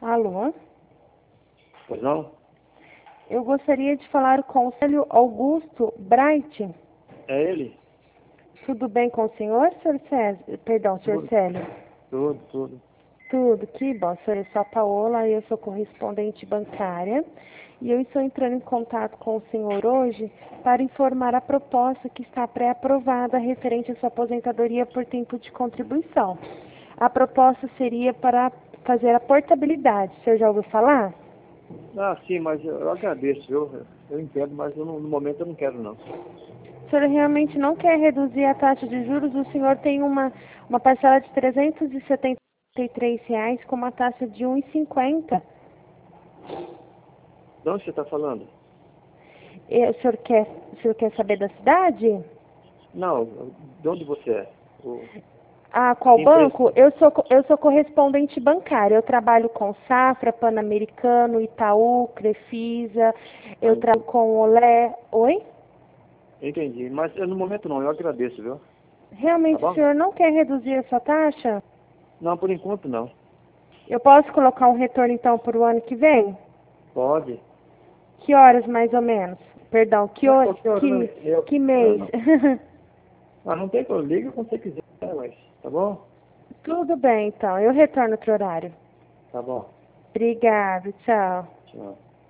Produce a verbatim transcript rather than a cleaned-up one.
Alô? Pois não? Eu gostaria de falar com o Célio Augusto Bright. É ele? Tudo bem com o senhor, senhor César? Perdão, senhor Tudo, Célio. tudo, tudo. Tudo, que bom. Senhor, eu sou a Paola, eu sou correspondente bancária. E eu estou entrando em contato com o senhor hoje para informar a proposta que está pré-aprovada referente à sua aposentadoria por tempo de contribuição. A proposta seria para fazer a portabilidade. O senhor já ouviu falar? Ah, sim, mas eu, eu agradeço, eu, eu entendo, mas eu não- no momento eu não quero não. O senhor realmente não quer reduzir a taxa de juros? O senhor tem uma, uma parcela de trezentos e setenta e três reais com uma taxa de um e cinquenta. De onde você está falando? E O senhor quer, o senhor quer saber da cidade? Não, de onde você é? O, Ah, qual que empresa? banco? Eu sou, co- eu sou correspondente bancária. Eu trabalho com Safra, Pan-Americano, Itaú, Crefisa. Ah, Eu trabalho entendi. com Olé. Oi? Entendi, mas eu, no momento não, eu agradeço, viu? Tá Realmente o bom? senhor não quer reduzir a sua taxa? Não, por enquanto não. Eu posso colocar um retorno então para o ano que vem? Pode. Que horas mais ou menos? Perdão, que, Não, ho- qualquer hora, não, que, eu, que eu mês? não. Ah, não tem problema, liga quando você quiser, mas, tá bom? Tudo bem então, eu retorno outro horário. Tá bom. Obrigada, tchau. Tchau.